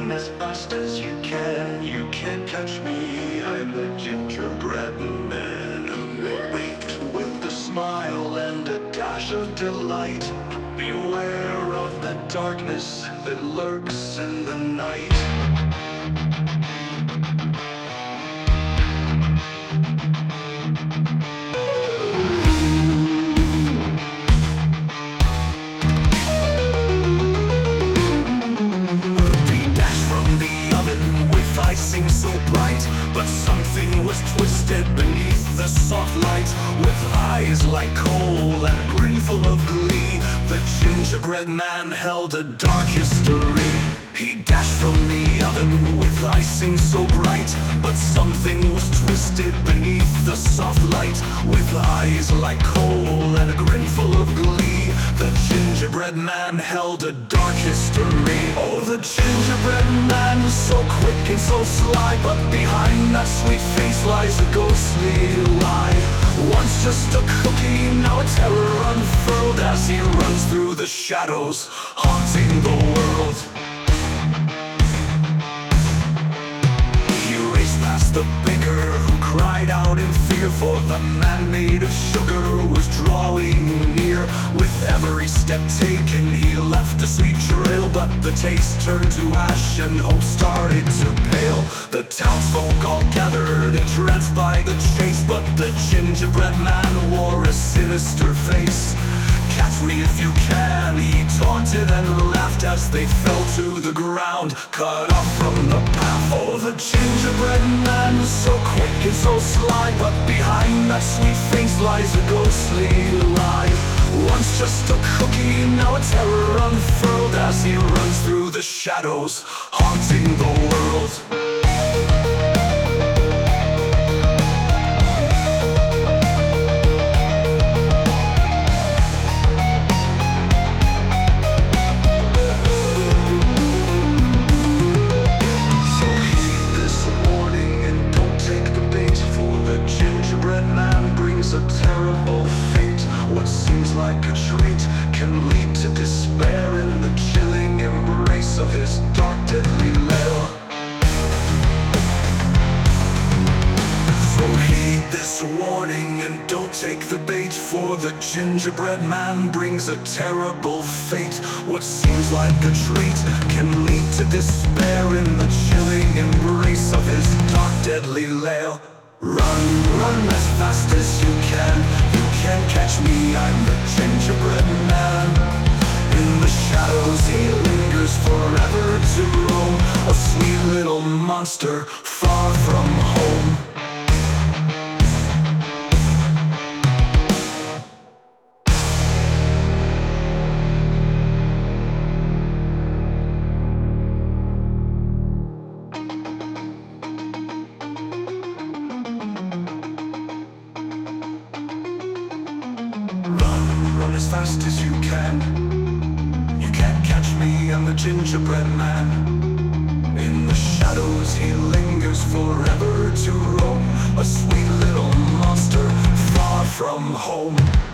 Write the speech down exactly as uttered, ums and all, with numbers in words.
Run as fast as you can. You can't catch me. I'm the gingerbread man who will wait with a smile and a dash of delight. Beware of the darkness that lurks in the night. Icing so bright, but something was twisted beneath the soft light. With eyes like coal and a grin full of glee, the gingerbread man held a dark history. He dashed from the oven with icing so bright, but something was twisted beneath the soft light. With eyes like coal and a grin full of glee, the gingerbread man held a dark history. Oh, the gingerbread man was so quick and so sly, but behind that sweet face lies a ghostly lie. Once just a cookie, now a terror unfurled as he runs through the shadows, haunting the world. He raced past the baker who cried out in fear, for the man made of sugar was drawing near. With every step taken he left a sweet trail, but the taste turned to ash and hope started to pale. The townsfolk all gathered entranced by the chase, but the gingerbread man wore a sinister face. Catch me if you can, he taunted and laughed as they fell to the ground, cut off from the path. Oh, the gingerbread man was so quick and so sly, but behind that sweet face lies a ghostly lie. Once just a cookie, now a terror unfurled as he runs through the shadows, haunting the world. A terrible fate. What seems like a treat can lead to despair in the chilling embrace of his dark, deadly lair. So heed this warning and don't take the bait, for the gingerbread man brings a terrible fate. What seems like a treat can lead to despair in the chilling embrace of his dark, deadly lair. Run, run as fast as you can. You can't catch me, I'm the gingerbread man. In the shadows he lingers forever to roam, a sweet little monster far from home. Run as fast as you can. You can't catch me, I'm the gingerbread man. In the shadows he lingers forever to roam, a sweet little monster far from home.